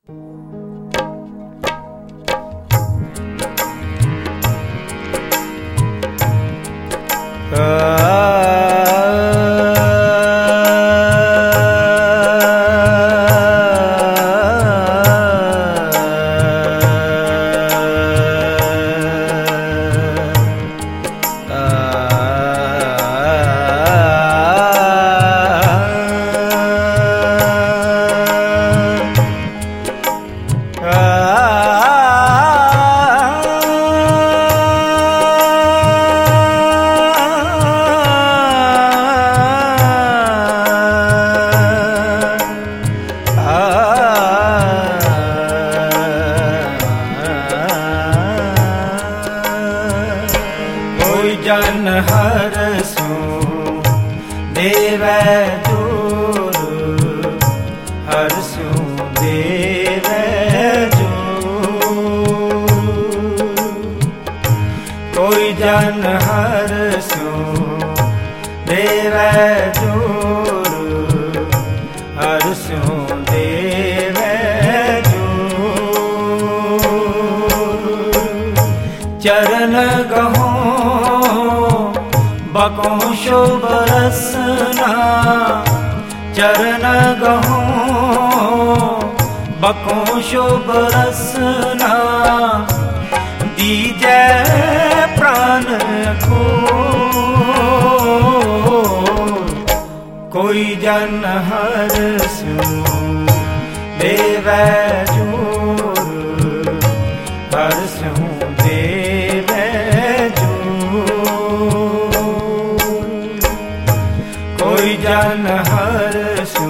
जन हरसू देवै जोर, हरसू देवै जोर। कोई जन हरसू देवै जोर, हरसू देवै जोर। चरण गहो बकों शुभ रसना, चरण गहो बकों शुभ रसना। दीजै प्राण को कोई जन हरसू देवै जोर, हरसू देवै जन हरसू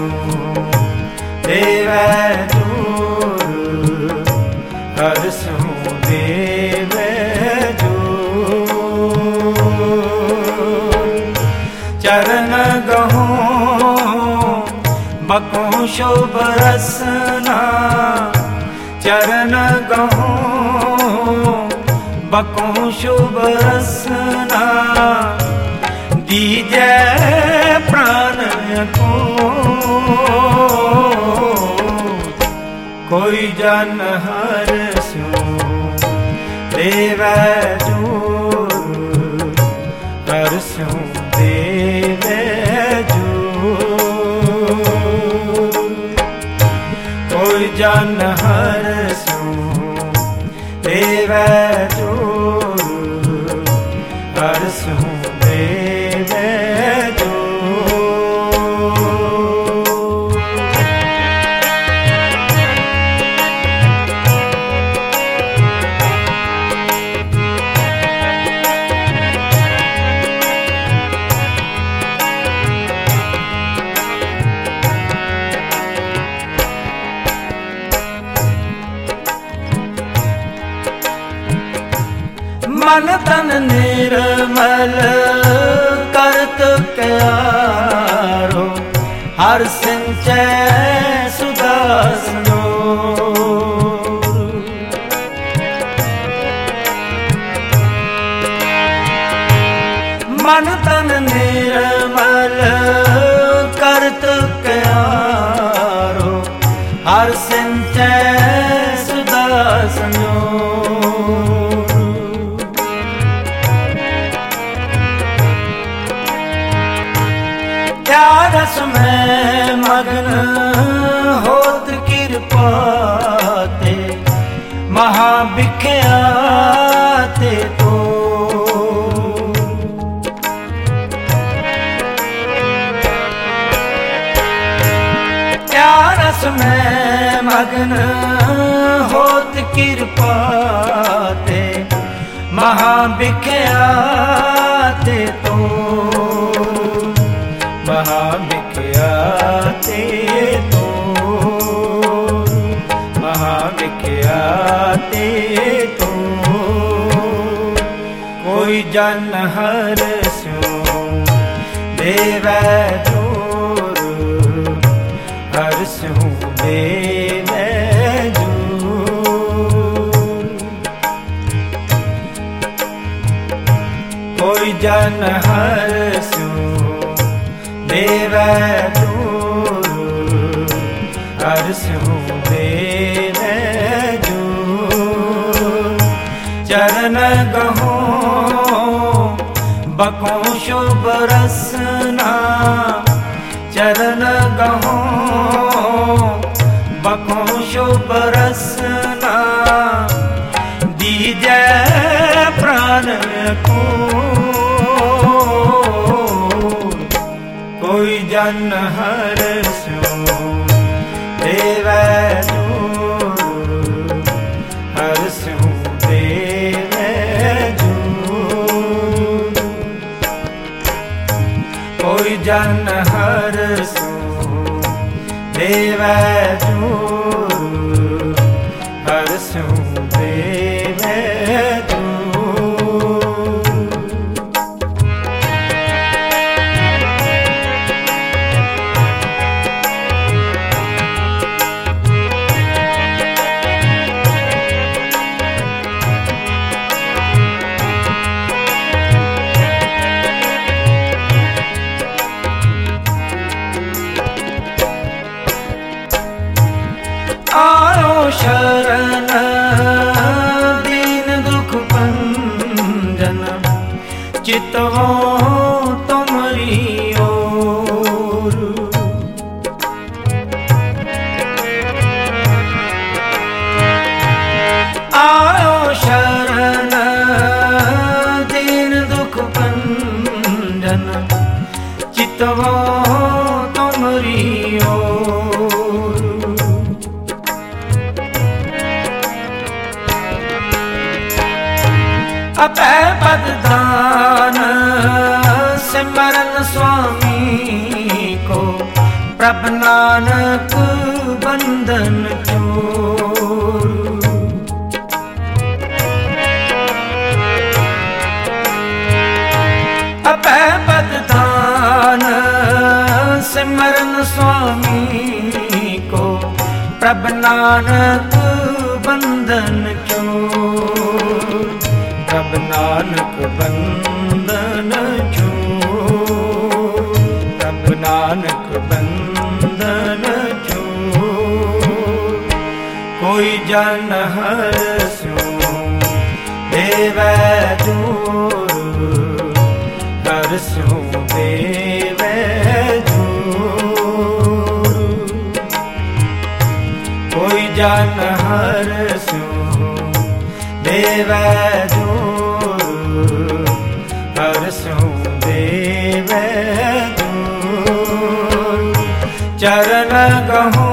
देवै जोर, हरसू देवै जोर। चरण गहो बकों शुभ रसना, चरण गहो बकों शुभ रसना। दीजै प्राण को कोई जन हरसू देवै जोर, हरसू देवै जोर। कोई जन हरसू देवै जोर, हरसू देवै मन तन निर्मल करत क्यारो, हर सिंचै सुदासनो। मन तन निर्मल करत क्यारो, हर सिंचै सुदासनो। रस में मग्न होत कृपा ते, महाभिख्याते तो। क्या रस में मग्न होत कृपा ते, महाभिख्याते तो। महाभिख्याते तो, महाभिख्याते तो। कोई जन हरसू देवै जोर, हरसू देवै जोर। कोई जन हरसू देवै जोर, हरसू देव जो चरण गहो बको शुभ रसना चरण गहो बको शुभ रसना दीजै प्राण को कोई जन हर स्यो देव हर स्यो देव कोई जन हर स्यो देव हर स्यो देव आयो शरण दीन दुख भंजन चितवो तुमरी ओर आयो शरण दीन दुख भंजन चितवो तुमरी ओर अपै पददान सिमरन स्वामी को प्रभ नानक बंधन चोर अपै पददान सिमरन स्वामी को प्रभ नानक बंधन चोर प्रभ नानक बंधन चोर प्रभ नानक बंधन चोर कोई जन हर स्यो देव जोर हर स्यो देव जोर कोई जन हर स्यो देव जोर हर स्यो देव जोर चरण गहो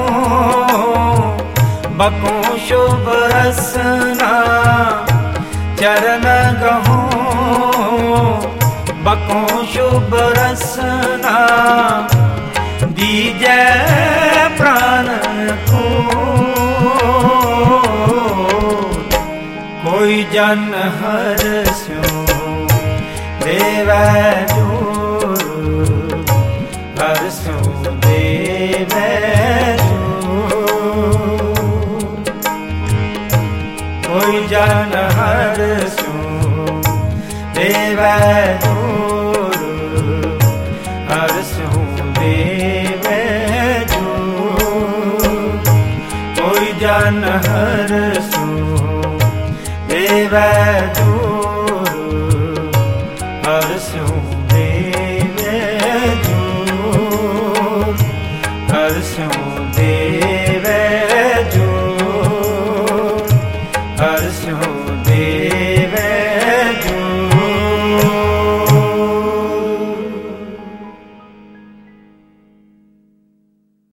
बको शुभ रसना चरण गहो बको शुभ रसना दीजै प्राण को कोई जन हर स्यो देव जोर हर स्यो देव जोर कोई जन हर स्यो देव जोर हर स्यो देव जोर कोई जन हर स्यो देव जोर हर स्यो देव जोर हर स्यो देव जोर हर स्यो देव